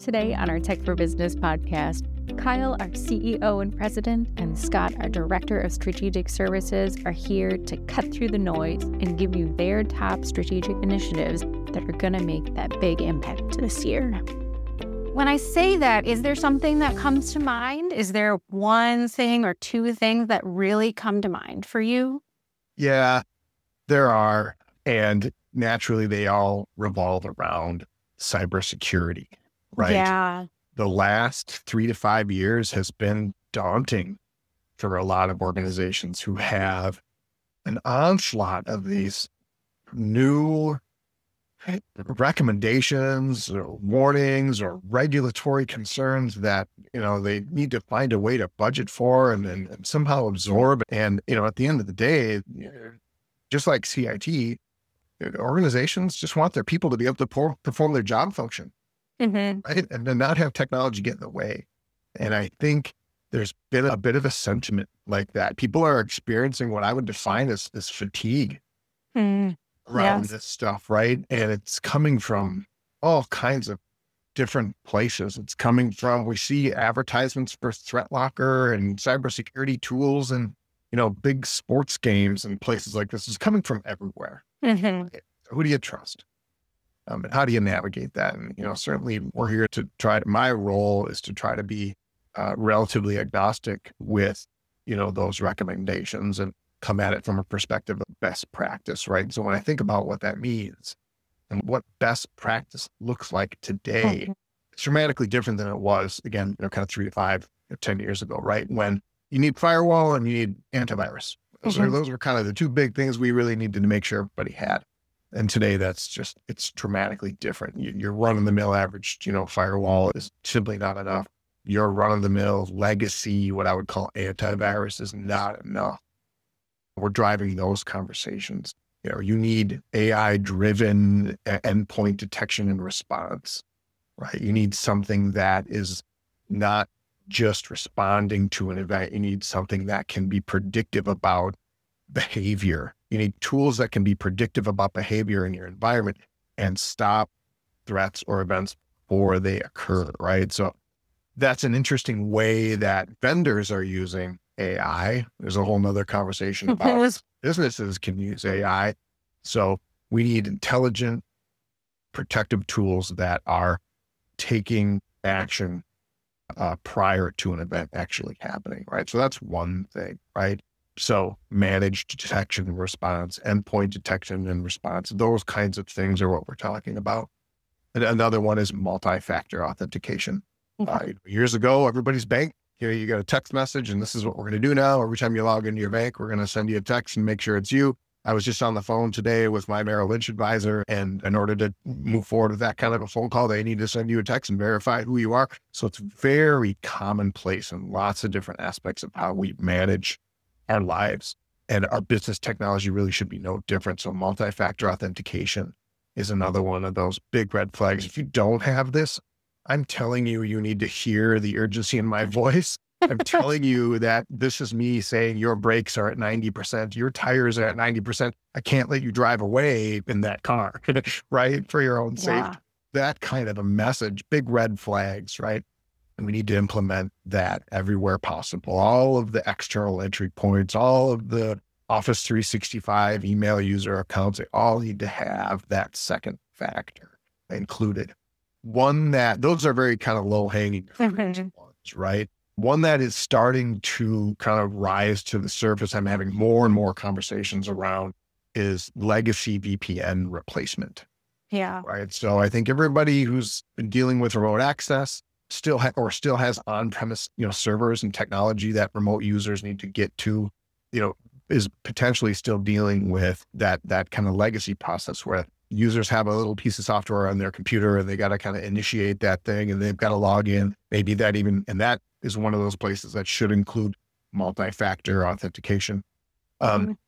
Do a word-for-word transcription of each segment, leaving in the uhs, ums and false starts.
Today on our Tech for Business podcast, Kyle, our C E O and president, and Scott, our director of strategic services, are here to cut through the noise and give you their top strategic initiatives that are going to make that big impact this year. When I say that, is there something that comes to mind? Is there one thing or two things that really come to mind for you? Yeah, there are. And naturally, they all revolve around cybersecurity, right? Yeah. The last three to five years has been daunting for a lot of organizations who have an onslaught of these new recommendations or warnings or regulatory concerns that, you know, they need to find a way to budget for and, and, and somehow absorb. And, you know, at the end of the day, just like C I T, organizations just want their people to be able to por- perform their job function, Mm-hmm. right? And then not have technology get in the way. And I think there's been a bit of a sentiment like that. People are experiencing what I would define as this fatigue Mm. around Yes. this stuff, right? And it's coming from all kinds of different places. It's coming from, we see advertisements for Threat Locker and cybersecurity tools and, you know, big sports games and places like this. It's coming from everywhere. Mm-hmm. Who do you trust? Um, and how do you navigate that? And, you know, certainly we're here to try to, my role is to try to be uh, relatively agnostic with, you know, those recommendations and come at it from a perspective of best practice, right? So when I think about what that means and what best practice looks like today, Mm-hmm. it's dramatically different than it was, again, you know, kind of three to five, or ten years ago, right? When you need firewall and you need antivirus. Those, Mm-hmm. are, those were kind of the two big things we really needed to make sure everybody had. And today that's just, it's dramatically different. You, your run-of-the-mill average, you know, firewall is simply not enough. Your run-of-the-mill legacy, what I would call antivirus, is not enough. We're driving those conversations. You know, you need A I-driven endpoint detection and response, right? You need something that is not just responding to an event. You need something that can be predictive about behavior. You need tools that can be predictive about behavior in your environment and stop threats or events before they occur, right? So that's an interesting way that vendors are using A I. There's a whole nother conversation about was- businesses can use A I. So we need intelligent, protective tools that are taking action uh, prior to an event actually happening, right? So that's one thing, right? So managed detection and response, endpoint detection and response, those kinds of things are what we're talking about. And another one is multi-factor authentication. Uh, years ago, everybody's bank, you know, you got a text message and this is what we're going to do now. Every time you log into your bank, we're going to send you a text and make sure it's you. I was just on the phone today with my Merrill Lynch advisor, and in order to move forward with that kind of a phone call, they need to send you a text and verify who you are. So it's very commonplace in lots of different aspects of how we manage our lives, and our business technology really should be no different. So multi-factor authentication is another one of those big red flags. If you don't have this, I'm telling you, you need to hear the urgency in my voice. I'm telling you that this is me saying your brakes are at ninety percent, your tires are at ninety percent. I can't let you drive away in that car, right? For your own Yeah. safety. That kind of a message, big red flags, right? And we need to implement that everywhere possible. All of the external entry points, all of the Office three sixty-five email user accounts, they all need to have that second factor included. One that, those are very kind of low hanging Mhm. ones, right? One that is starting to kind of rise to the surface, I'm having more and more conversations around, is legacy V P N replacement, Yeah. right? So I think everybody who's been dealing with remote access still ha- or still has on-premise, you know, servers and technology that remote users need to get to, you know, is potentially still dealing with that, that kind of legacy process where users have a little piece of software on their computer and they got to kind of initiate that thing and they've got to log in. Maybe that even, and that is one of those places that should include multi-factor authentication. Um, Mhm.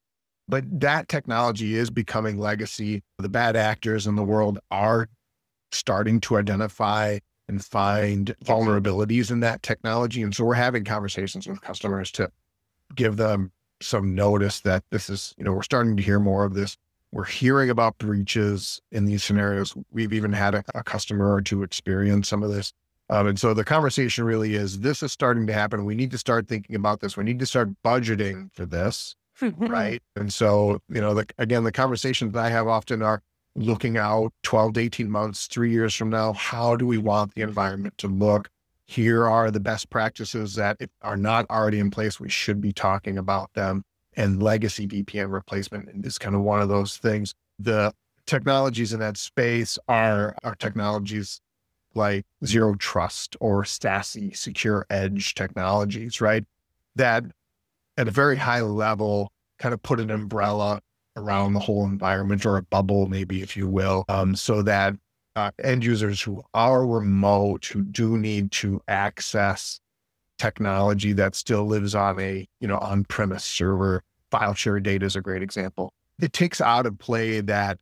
But that technology is becoming legacy. The bad actors in the world are starting to identify and find vulnerabilities in that technology. And so we're having conversations with customers to give them some notice that this is, you know, we're starting to hear more of this We're hearing about breaches in these scenarios. We've even had a, a customer or two experience some of this. Um, and so the conversation really is, this is starting to happen. We need to start thinking about this. We need to start budgeting for this, right? And so, you know, the, again, the conversations that I have often are looking out twelve to eighteen months, three years from now. How do we want the environment to look? Here are the best practices that if are not already in place, we should be talking about them. And legacy V P N replacement is kind of one of those things. The technologies in that space are, are technologies like Zero Trust or SASE, Secure Edge technologies, right? That at a very high level kind of put an umbrella around the whole environment, or a bubble, maybe, if you will, um, so that uh, end users who are remote, who do need to access technology that still lives on a, you know, on-premise server. File share data is a great example. It takes out of play that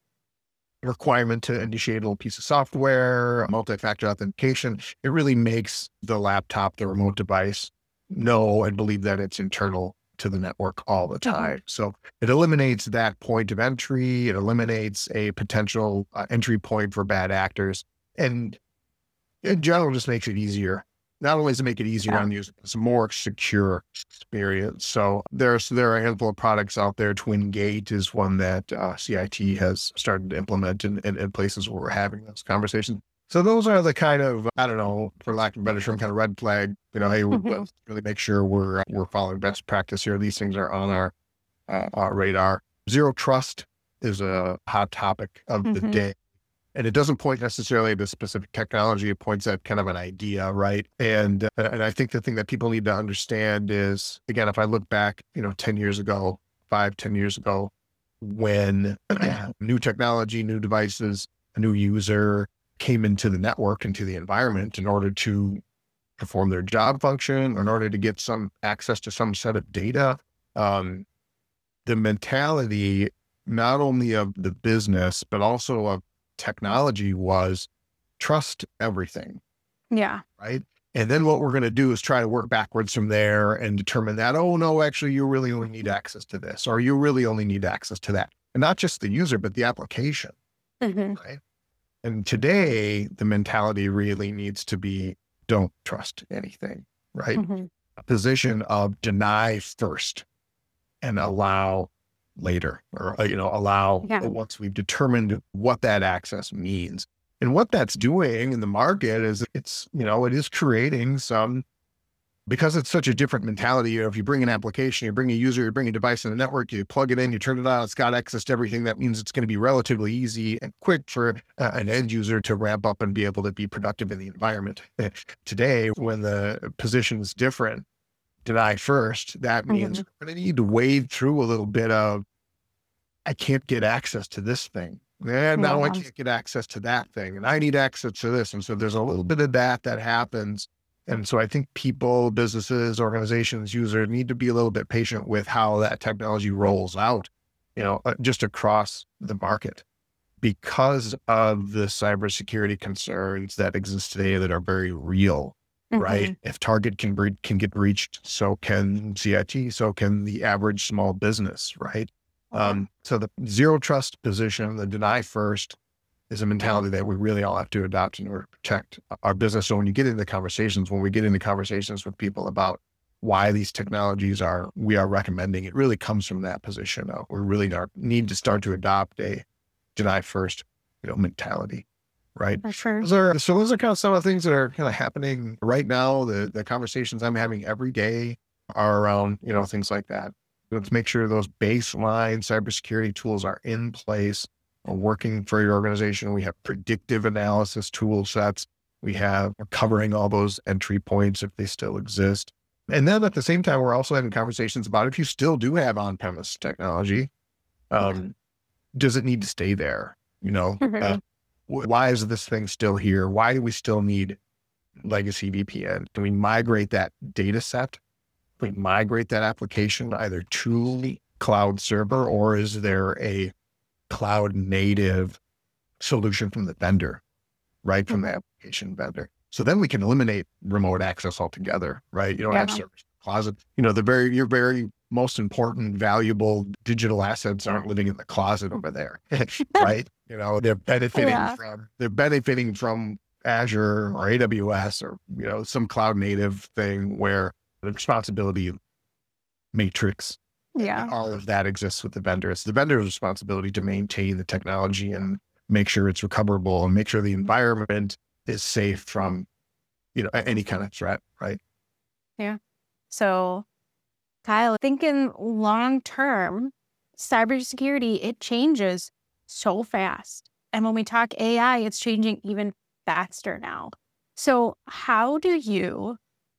requirement to initiate a little piece of software, multi-factor authentication. It really makes the laptop, the remote device, know and believe that it's internal to the network all the time. Mm-hmm. So it eliminates that point of entry. It eliminates a potential uh, entry point for bad actors. And in general, just makes it easier. Not only does it make it easier yeah. on users, it's a more secure experience. So there's there are a handful of products out there. TwinGate is one that uh, C I T has started to implement in, in, in places where we're having those conversations. So those are the kind of, I don't know, for lack of a better term, kind of red flag. You know, hey, mm-hmm. let's really make sure we're we're following best practice here. These things are on our, uh, our radar. Zero Trust is a hot topic of mm-hmm. the day. And it doesn't point necessarily to specific technology. It points at kind of an idea, right? And uh, and I think the thing that people need to understand is, again, if I look back, you know, ten years ago, five, ten years ago, when new technology, new devices, a new user came into the network, into the environment in order to perform their job function, or in order to get some access to some set of data, um, the mentality, not only of the business, but also of technology, was trust everything. Yeah. Right. And then what we're going to do is try to work backwards from there and determine that, oh no, actually you really only need access to this, or you really only need access to that. And not just the user, but the application. Mm-hmm. Right. And today the mentality really needs to be, don't trust anything. Right. Mm-hmm. A position of deny first and allow later, or, you know, allow yeah. once we've determined what that access means. And what that's doing in the market is it's, you know, it is creating some, because it's such a different mentality. You know, if you bring an application, you bring a user, you bring a device in the network, you plug it in, you turn it on, it's got access to everything. That means it's going to be relatively easy and quick for uh, an end user to ramp up and be able to be productive in the environment. Today, when the position is different, deny first, that means mm-hmm. we're going to need to wade through a little bit of, I can't get access to this thing. And now yeah. I can't get access to that thing. And I need access to this. And so there's a little bit of that that happens. And so I think people, businesses, organizations, users need to be a little bit patient with how that technology rolls out, you know, just across the market, because of the cybersecurity concerns that exist today that are very real. Mm-hmm. Right. If Target can bre- can get breached, so can C I T, so can the average small business. Right. Okay. Um, so the zero trust position, the deny first, is a mentality that we really all have to adopt in order to protect our business. So when you get into conversations, when we get into conversations with people about why these technologies are, we are recommending, it really comes from that position of we really are, need to start to adopt a deny first, you know, mentality. Right. For sure. Those are, so those are kind of some of the things that are kind of happening right now. The the conversations I'm having every day are around, you know, things like that. Let's make sure those baseline cybersecurity tools are in place, are working for your organization. We have predictive analysis tool sets. We have we're covering all those entry points if they still exist. And then at the same time, we're also having conversations about if you still do have on-premise technology, um, does it need to stay there? You know, mm-hmm. uh, why is this thing still here? Why do we still need legacy V P N? Can we migrate that data set? Can we migrate that application either to the cloud server, or is there a cloud native solution from the vendor, right? From the application vendor. So then we can eliminate remote access altogether, right? You don't yeah. have servers in the closet. You know, the very, you're very most important, valuable digital assets aren't living in the closet over there, right? You know, they're benefiting Yeah. from, they're benefiting from Azure or A W S or, you know, some cloud native thing where the responsibility matrix, Yeah. all of that exists with the vendor. It's the vendor's responsibility to maintain the technology and make sure it's recoverable and make sure the environment is safe from, you know, any kind of threat, right? Yeah. So, Kyle, thinking long term, cybersecurity, it changes so fast. And when we talk A I, it's changing even faster now. So, how do you,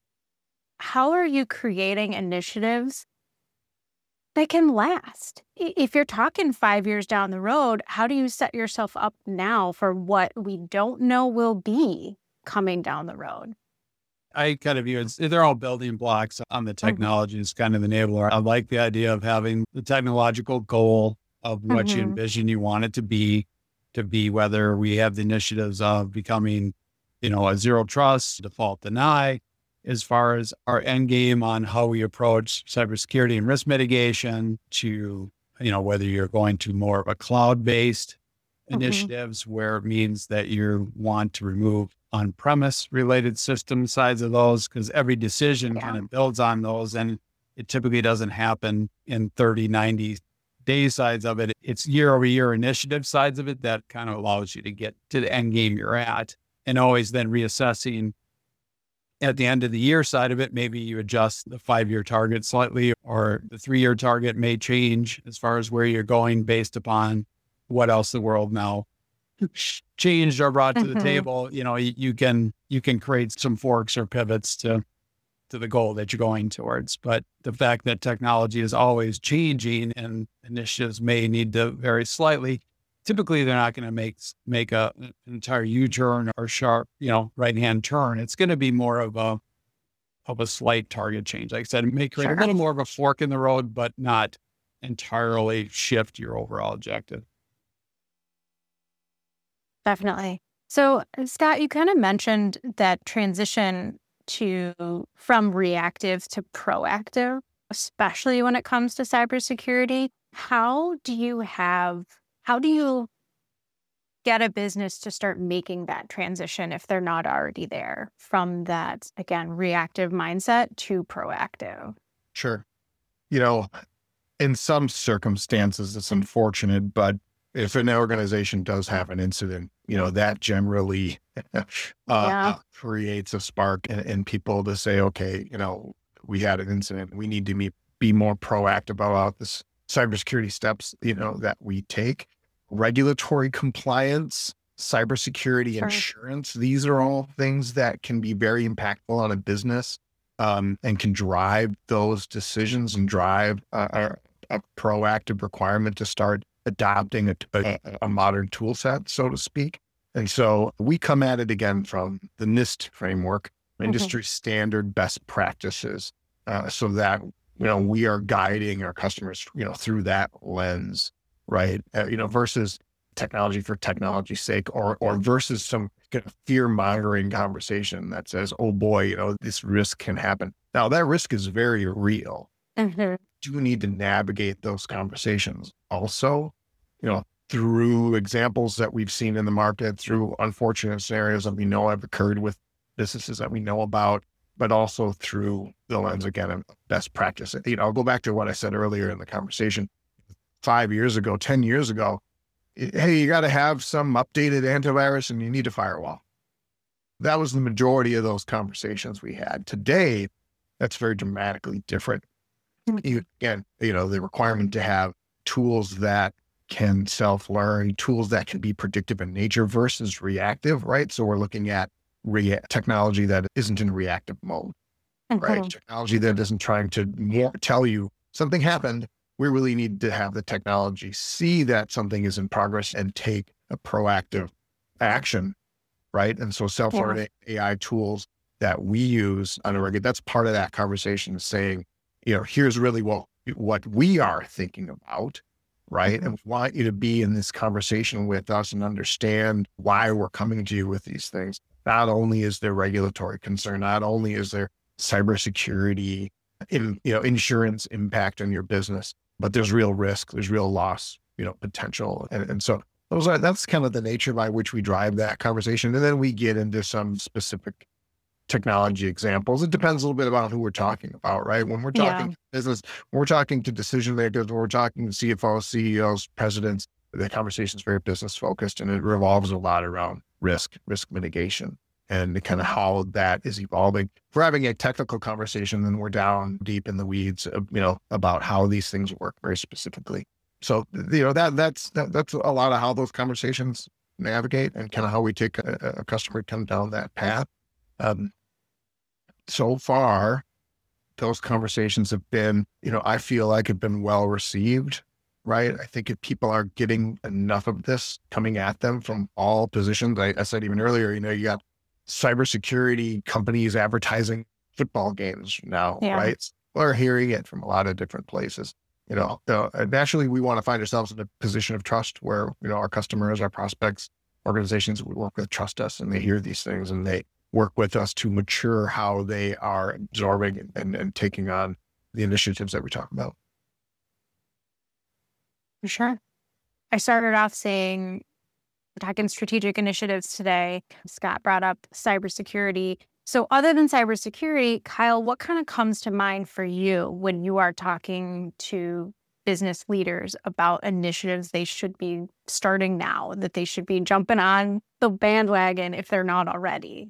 how are you creating initiatives that can last? I- If you're talking five years down the road, how do you set yourself up now for what we don't know will be coming down the road? I kind of view it, they're all building blocks on the technology. It's kind of the enabler. I like the idea of having the technological goal of what you Mhm. envision you want it to be, to be whether we have the initiatives of becoming, you know, a zero trust, default deny, as far as our end game on how we approach cybersecurity and risk mitigation to, you know, whether you're going to more of a cloud-based Mhm. initiatives where it means that you want to remove on-premise related system sides of those, because every decision Yeah. kind of builds on those, and it typically doesn't happen in thirty, ninety day sides of it. It's year over year initiative sides of it that kind of allows you to get to the end game you're at, and always then reassessing at the end of the year side of it. Maybe you adjust the five-year target slightly, or the three-year target may change as far as where you're going based upon what else the world now changed or brought to the Mhm. table. You know, you, you can, you can create some forks or pivots to, to the goal that you're going towards. But the fact that technology is always changing and initiatives may need to vary slightly, typically they're not going to make, make a, an entire U-turn or sharp, you know, right-hand turn. It's going to be more of a, of a slight target change. Like I said, it may create Sure. a little more of a fork in the road, but not entirely shift your overall objective. Definitely. So, uh, Scott, you kind of mentioned that transition to from reactive to proactive, especially when it comes to cybersecurity. How do you have, how do you get a business to start making that transition if they're not already there from that, again, reactive mindset to proactive? Sure. You know, in some circumstances, it's unfortunate, but if an organization does have an incident, you know, that generally uh, Yeah. uh, creates a spark in, in people to say, okay, you know, we had an incident. We need to be, be more proactive about this cybersecurity steps, you know, that we take. Regulatory compliance, cybersecurity Sure. insurance. These are all things that can be very impactful on a business, um, and can drive those decisions and drive uh, a, a proactive requirement to start adopting a, a, a modern tool set, so to speak. And so we come at it again from the NIST framework, Mhm. industry standard best practices, uh, so that, you know, we are guiding our customers, you know, through that lens, right? Uh, you know, versus technology for technology's sake, or or versus some kind of fear mongering conversation that says, oh boy, you know, this risk can happen. Now that risk is very real. Mhm. Do need to navigate those conversations also, you know, through examples that we've seen in the market, through unfortunate scenarios that we know have occurred with businesses that we know about, but also through the lens again of best practice. You know, I'll go back to what I said earlier in the conversation. Five years ago, ten years ago, hey, you got to have some updated antivirus and you need a firewall. That was the majority of those conversations we had. Today, that's very dramatically different. You, again, you know, the requirement to have tools that can self-learn, tools that can be predictive in nature versus reactive, right? So we're looking at rea- technology that isn't in reactive mode, right? Mhm. Technology that isn't trying to more tell you something happened. We really need to have the technology see that something is in progress and take a proactive action, right? And so self-learning A I tools that we use on a regular, that's part of that conversation, is saying, you know, here's really what, what we are thinking about, right? Mhm. And we want you to be in this conversation with us and understand why we're coming to you with these things. Not only is there regulatory concern, not only is there cybersecurity in, you know, insurance impact on your business, but there's real risk, there's real loss, you know, potential. And, and so those are, that's kind of the nature by which we drive that conversation. And then we get into some specific technology examples. It depends a little bit about who we're talking about, right? When we're talking Yeah. business, when we're talking to decision makers, when we're talking to C F Os, C E Os, presidents, the conversation is very business focused, and it revolves a lot around risk, risk mitigation, and kind of how that is evolving. If we're having a technical conversation, then we're down deep in the weeds, of, you know, about how these things work very specifically. So, you know, that that's that, that's a lot of how those conversations navigate, and kind of how we take a, a customer kind of down that path. Um, so far, those conversations have been, you know, I feel like have been well received, right? I think if people are getting enough of this coming at them from all positions, I, I said even earlier, you know, you got cybersecurity companies advertising football games now, Yeah. right? We're hearing it from a lot of different places. You know, uh, naturally, we want to find ourselves in a position of trust where, you know, our customers, our prospects, organizations we work with trust us, and they hear these things and they work with us to mature how they are absorbing and, and, and taking on the initiatives that we talk about. For sure. I started off saying, talking strategic initiatives today. Scott brought up cybersecurity. So other than cybersecurity, Kyle, what kind of comes to mind for you when you are talking to business leaders about initiatives they should be starting now, that they should be jumping on the bandwagon if they're not already?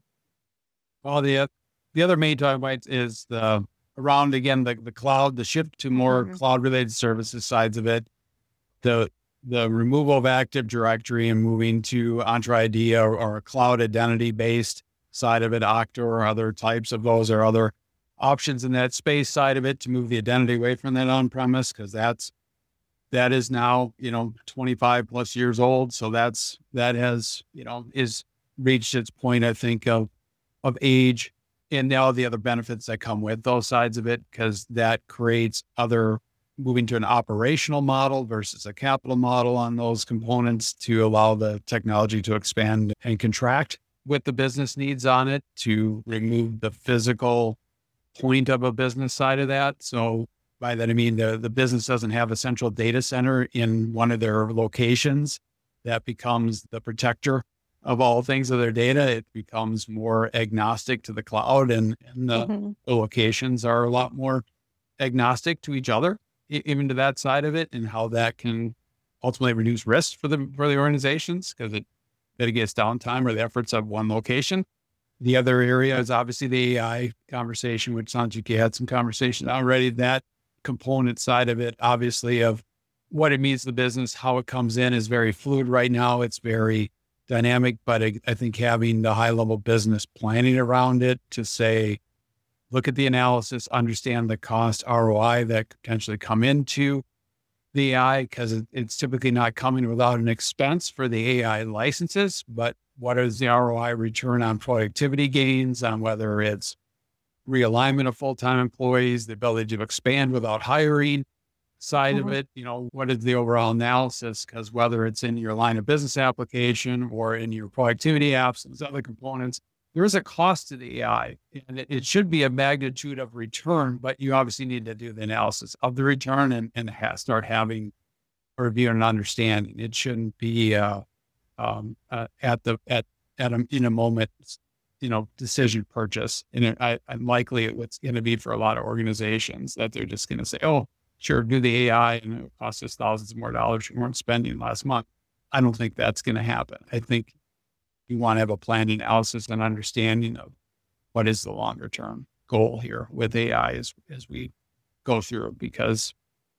Well, the the other main talking point is the around again the the cloud, the shift to more Mhm. cloud related services sides of it, the the removal of Active Directory and moving to Entra I D or, or a cloud identity based side of it, Okta or other types of those, or other options in that space side of it to move the identity away from that on premise, because that's that is now, you know, twenty-five plus years old. So that's that has, you know, is reached its point, I think, of of age, and all the other benefits that come with those sides of it, because that creates other moving to an operational model versus a capital model on those components to allow the technology to expand and contract with the business needs on it, to remove the physical point of a business side of that. So by that, I mean, the, the business doesn't have a central data center in one of their locations that becomes the protector of all things of their data. It becomes more agnostic to the cloud, and, and the, Mhm. the locations are a lot more agnostic to each other, e- even to that side of it, and how that can ultimately reduce risk for the for the organizations, because it mitigates downtime or the efforts of one location. The other area is obviously the A I conversation, which sounds like you had some conversation already. That component side of it, obviously, of what it means to the business, how it comes in, is very fluid right now. It's very dynamic, but I, I think having the high level business planning around it to say, look at the analysis, understand the cost R O I that could potentially come into the A I, because it, it's typically not coming without an expense for the A I licenses, but what is the R O I return on productivity gains, on whether it's realignment of full-time employees, the ability to expand without hiring side of Mhm. it, you know, what is the overall analysis? Because whether it's in your line of business application or in your productivity apps and those other components, there is a cost to the A I, and it, it should be a magnitude of return, but you obviously need to do the analysis of the return and, and ha- start having a review and understanding. It shouldn't be uh, um, uh, at the at at a, in a moment, you know, decision purchase. And it, I, I'm likely it's going to be for a lot of organizations that they're just going to say, oh, sure, do the A I, and it costs us thousands more dollars we weren't spending last month. I don't think that's going to happen. I think you want to have a planned analysis and understanding of what is the longer term goal here with A I as, as we go through, because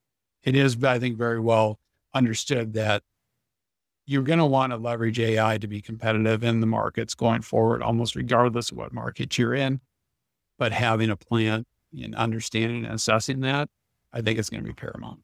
it is, I think, very well understood that you're going to want to leverage A I to be competitive in the markets going forward, almost regardless of what market you're in. But having a plan and understanding and assessing that, I think it's going to be paramount.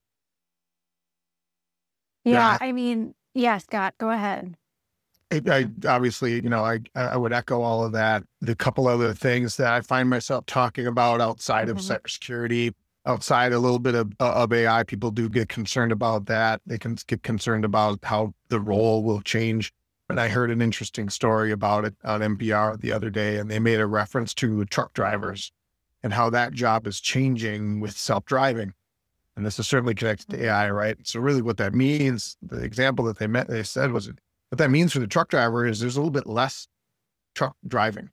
Yeah, Yeah. I mean, yeah, Scott, go ahead. I, I obviously, you know, I I would echo all of that. The couple other things that I find myself talking about outside of Mhm. cybersecurity, outside a little bit of of A I, people do get concerned about that. They can get concerned about how the role will change. And I heard an interesting story about it on N P R the other day, and they made a reference to truck drivers and how that job is changing with self-driving. And this is certainly connected to A I, right? So really what that means, the example that they met, they said was, what that means for the truck driver is there's a little bit less truck driving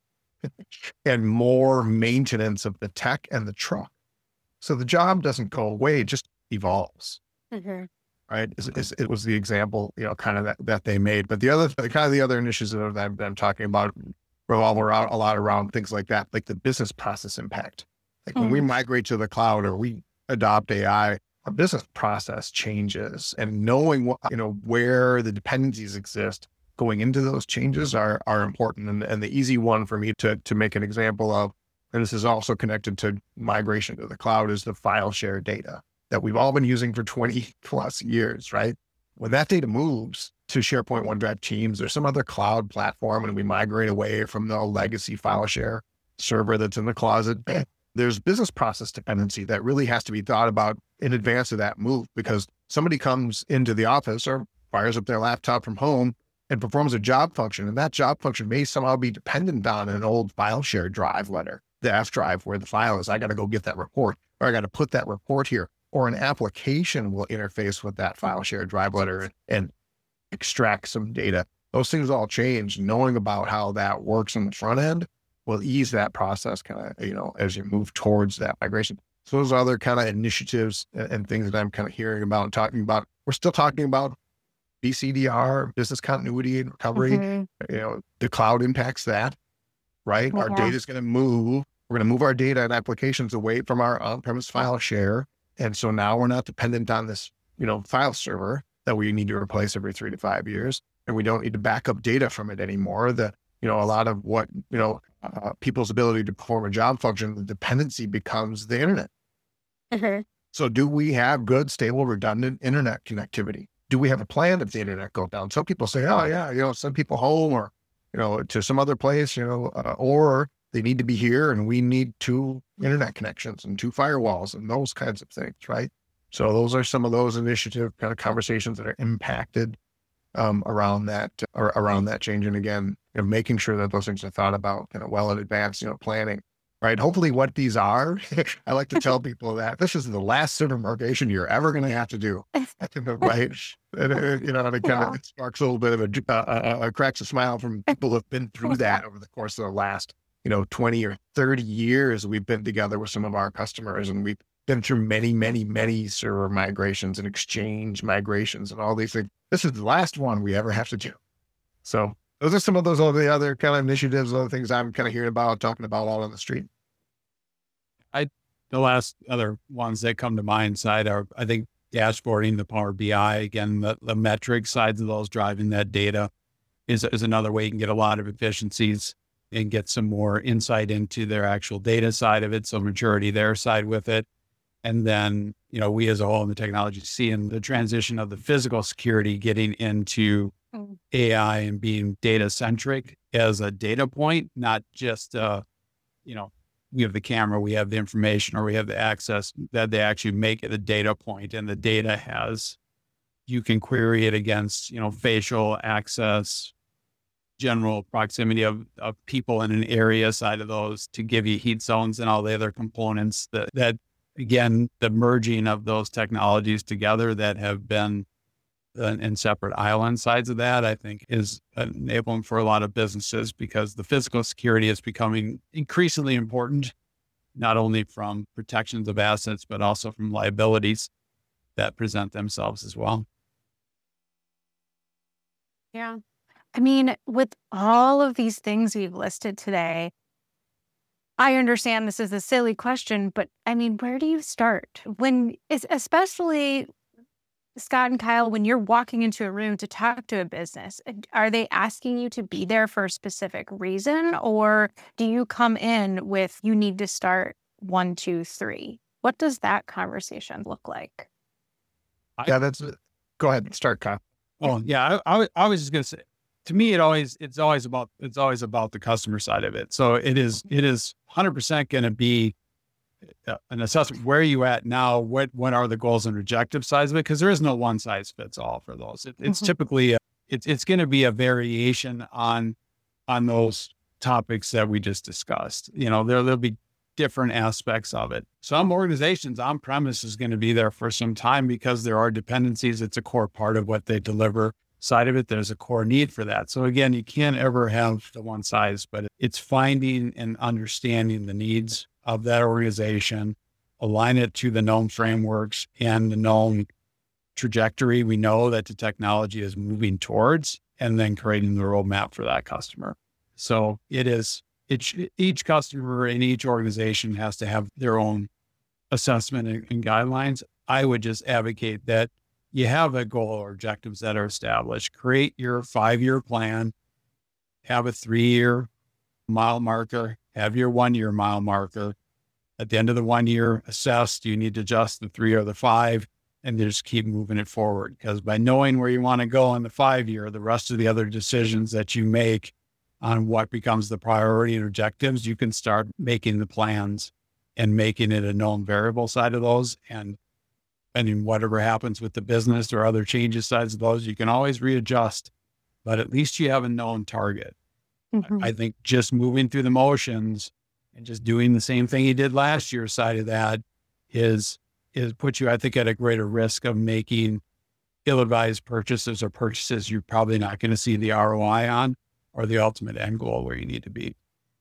and more maintenance of the tech and the truck. So the job doesn't go away, it just evolves. Mm-hmm. Right. It's, it's, it was the example, you know, kind of that, that they made. But the other, kind of the other initiatives that I'm, that I'm talking about revolve around a lot around things like that, like the business process impact. Like mm-hmm. when we migrate to the cloud or we adopt A I, our business process changes, and knowing what, you know, where the dependencies exist going into those changes are, are important. And, and the easy one for me to, to make an example of, and this is also connected to migration to the cloud, is the file share data that we've all been using for twenty plus years, right? When that data moves to SharePoint, OneDrive, Teams, or some other cloud platform, and we migrate away from the legacy file share server that's in the closet, there's business process dependency that really has to be thought about in advance of that move, because somebody comes into the office or fires up their laptop from home and performs a job function, and that job function may somehow be dependent on an old file share drive letter, the F drive where the file is. I got to go get that report, or I got to put that report here. Or an application will interface with that file share drive letter and, and extract some data. Those things all change. Knowing about how that works on the front end will ease that process kind of, you know, as you move towards that migration. So those are other kind of initiatives and, and things that I'm kind of hearing about and talking about. We're still talking about B C D R, business continuity and recovery. Mm-hmm. You know, the cloud impacts that, right? Yeah. Our data is going to move. We're going to move our data and applications away from our on-premise file share. And so now we're not dependent on this, you know, file server that we need to replace every three to five years. And we don't need to back up data from it anymore. The, you know, a lot of what, you know, uh, people's ability to perform a job function, the dependency becomes the internet. Mm-hmm. So do we have good, stable, redundant internet connectivity? Do we have a plan if the internet goes down? Some people say, oh yeah, you know, send people home or, you know, to some other place, you know, uh, or they need to be here and we need two internet connections and two firewalls and those kinds of things, right? So those are some of those initiative kind of conversations that are impacted um, around that, or around that change. And again, you know, making sure that those things are thought about kind of well in advance, you know, planning, right? Hopefully what these are, I like to tell people that this is the last certification you're ever going to have to do, right? And, uh, you know, and it kind of yeah. sparks a little bit of a, uh, uh, uh, cracks a smile from people who've been through that over the course of the last, you know, twenty or thirty years. We've been together with some of our customers, and we've been through many, many, many server migrations and exchange migrations and all these things. This is the last one we ever have to do. So those are some of those other, other kind of initiatives, other things I'm kind of hearing about, talking about all on the street. I, the last other ones that come to mind side are, I think, dashboarding, the Power B I, again, the, the metric sides of those driving that data is, is another way you can get a lot of efficiencies and get some more insight into their actual data side of it. So maturity their side with it. And then, you know, we as a whole in the technology seeing the transition of the physical security getting into mm. A I and being data centric as a data point, not just, uh, you know, we have the camera, we have the information, or we have the access, that they actually make it a data point, and the data has, you can query it against, you know, facial access, general proximity of, of people in an area side of those to give you heat zones and all the other components that, that again, the merging of those technologies together that have been uh, in separate island sides of that, I think is enabling for a lot of businesses, because the physical security is becoming increasingly important, not only from protections of assets, but also from liabilities that present themselves as well. Yeah. I mean, with all of these things we've listed today, I understand this is a silly question, but I mean, where do you start? When, especially Scott and Kyle, when you're walking into a room to talk to a business, are they asking you to be there for a specific reason? Or do you come in with, you need to start one, two, three? What does that conversation look like? Yeah, that's, go ahead and start, Kyle. Oh yeah. I, I, I was just going to say, to me, it always, it's always about, it's always about the customer side of it. So it is, it is one hundred percent going to be an assessment. Where are you at now? What, what are the goals and objective sides of it? Because there is no one size fits all for those. It, it's mm-hmm. typically, a, it's, it's going to be a variation on, on those topics that we just discussed. You know, there, there'll be different aspects of it. Some organizations on-premise is going to be there for some time because there are dependencies. It's a core part of what they deliver. Side of it, there's a core need for that. So again, you can't ever have the one size, but it's finding and understanding the needs of that organization, align it to the known frameworks and the known trajectory we know that the technology is moving towards, and then creating the roadmap for that customer. So it is, it, each customer in each organization has to have their own assessment and, and guidelines. I would just advocate that you have a goal or objectives that are established. Create your five-year plan, have a three-year mile marker, have your one-year mile marker. At the end of the one year, assess, do you need to adjust the three or the five, and just keep moving it forward. Because by knowing where you want to go in the five year, the rest of the other decisions that you make on what becomes the priority and objectives, you can start making the plans and making it a known variable side of those. And and in whatever happens with the business or other changes sides of those, you can always readjust, but at least you have a known target. Mm-hmm. I think just moving through the motions and just doing the same thing you did last year side of that is, is put you, I think, at a greater risk of making ill-advised purchases or purchases you're probably not going to see the R O I on, or the ultimate end goal where you need to be.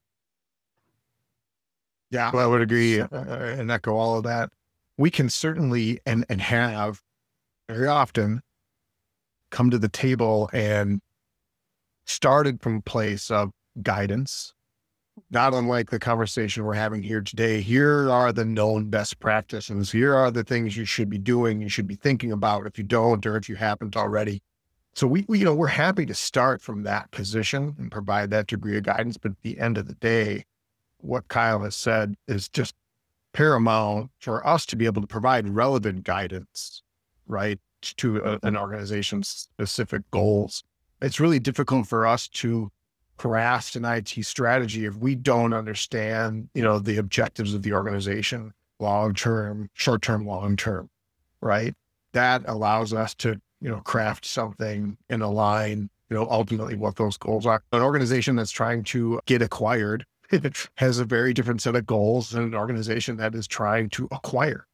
Yeah, well, I would agree uh, and echo all of that. We can certainly and and have very often come to the table and started from a place of guidance, not unlike the conversation we're having here today. Here are the known best practices. Here are the things you should be doing, you should be thinking about if you don't or if you haven't already. So we, we, you know, we're happy to start from that position and provide that degree of guidance. But at the end of the day, what Kyle has said is just paramount for us to be able to provide relevant guidance, right, to a, an organization's specific goals. It's really difficult for us to craft an I T strategy if we don't understand, you know, the objectives of the organization, long-term, short-term, long-term, right? That allows us to, you know, craft something and align, you know, ultimately what those goals are. An organization that's trying to get acquired has a very different set of goals than an organization that is trying to acquire,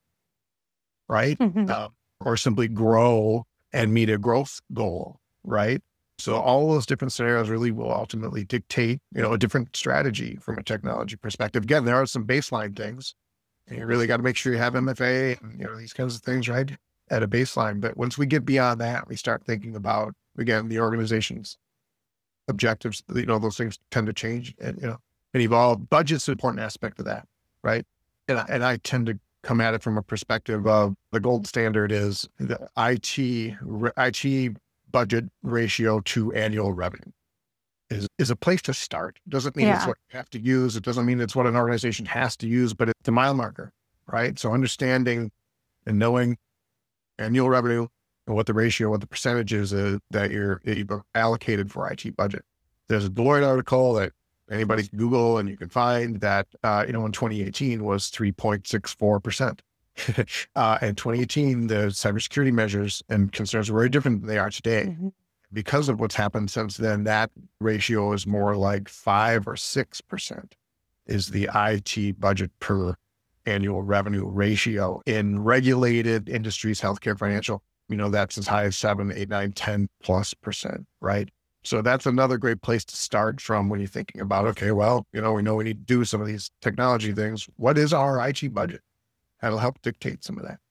right? Mm-hmm. Uh, or simply grow and meet a growth goal, right? So all those different scenarios really will ultimately dictate, you know, a different strategy from a technology perspective. Again, there are some baseline things, and you really got to make sure you have M F A and, you know, these kinds of things, right, at a baseline. But once we get beyond that, we start thinking about, again, the organization's objectives. You know, those things tend to change and, you know, and evolve. Budget's an important aspect of that, right? And I, and I tend to come at it from a perspective of the gold standard is the I T I T budget ratio to annual revenue is is a place to start. Doesn't mean yeah. it's what you have to use. It doesn't mean it's what an organization has to use, but it's a mile marker, right? So understanding and knowing annual revenue and what the ratio, what the percentage is uh, that you're that you've allocated for I T budget. There's a Deloitte article that anybody can Google and you can find that, uh, you know, in twenty eighteen was three point six four percent. uh, in twenty eighteen, the cybersecurity measures and concerns were very different than they are today. Mm-hmm. Because of what's happened since then, that ratio is more like five or six percent is the I T budget per annual revenue ratio. In regulated industries, healthcare, financial, you know, that's as high as seven, eight, nine, ten plus percent, right? So that's another great place to start from when you're thinking about, okay, well, you know, we know we need to do some of these technology things. What is our I T budget? That'll help dictate some of that.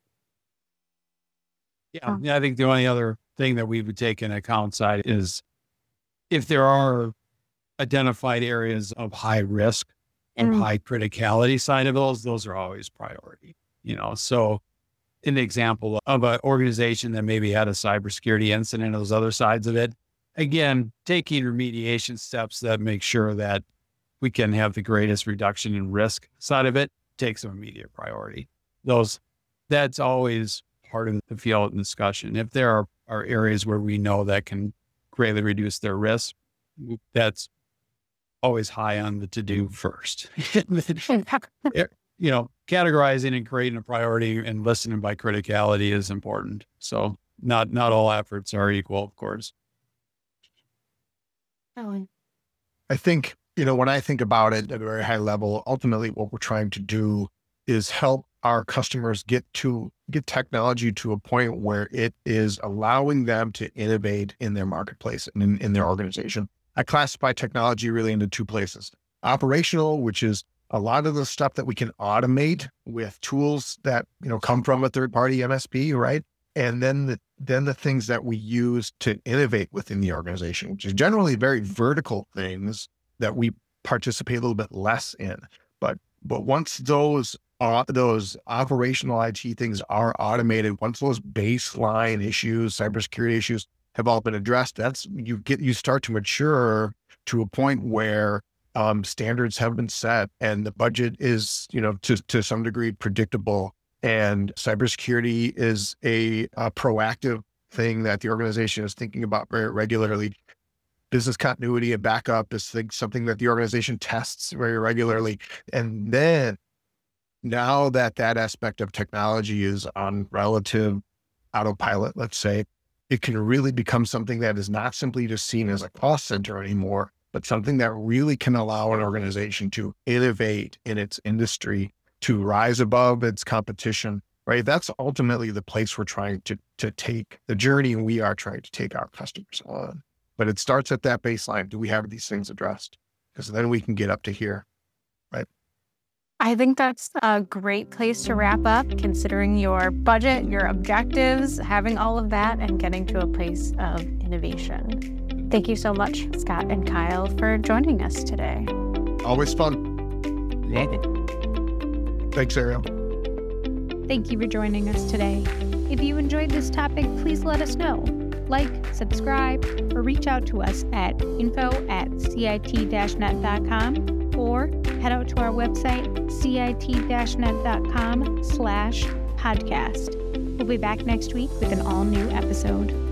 Yeah. yeah. I think the only other thing that we would take into account side is if there are identified areas of high risk and mm. high criticality side of those, those are always priority, you know? So an example of an organization that maybe had a cybersecurity incident, those other sides of it, again, taking remediation steps that make sure that we can have the greatest reduction in risk side of it takes some immediate priority. Those, that's always part of the field discussion. If there are, are areas where we know that can greatly reduce their risk, that's always high on the to-do first. You know, categorizing and creating a priority and listening by criticality is important. So not, not all efforts are equal, of course. I think you know, when I think about it at a very high level, ultimately what we're trying to do is help our customers get to get technology to a point where it is allowing them to innovate in their marketplace and in, in their organization. I classify technology really into two places. Operational, which is a lot of the stuff that we can automate with tools that, you know, come from a third-party M S P, right? And then the then the things that we use to innovate within the organization, which is generally very vertical things that we participate a little bit less in. But but once those uh, those operational I T things are automated, once those baseline issues, cybersecurity issues have all been addressed, that's you get you start to mature to a point where um, standards have been set and the budget is, you know, to to some degree predictable. And cybersecurity is a, a proactive thing that the organization is thinking about very regularly. Business continuity and backup is thing, something that the organization tests very regularly. And then now that that aspect of technology is on relative autopilot, let's say, it can really become something that is not simply just seen as a cost center anymore, but something that really can allow an organization to innovate in its industry, to rise above its competition, right? That's ultimately the place we're trying to, to take the journey we are trying to take our customers on. But it starts at that baseline. Do we have these things addressed? Because then we can get up to here, right? I think that's a great place to wrap up, considering your budget, your objectives, having all of that and getting to a place of innovation. Thank you so much, Scott and Kyle, for joining us today. Always fun. Yeah. Thanks, Ariel. Thank you for joining us today. If you enjoyed this topic, please let us know. Like, subscribe, or reach out to us at info at cit dash net dot com or head out to our website, cit dash net dot com slash podcast. We'll be back next week with an all-new episode.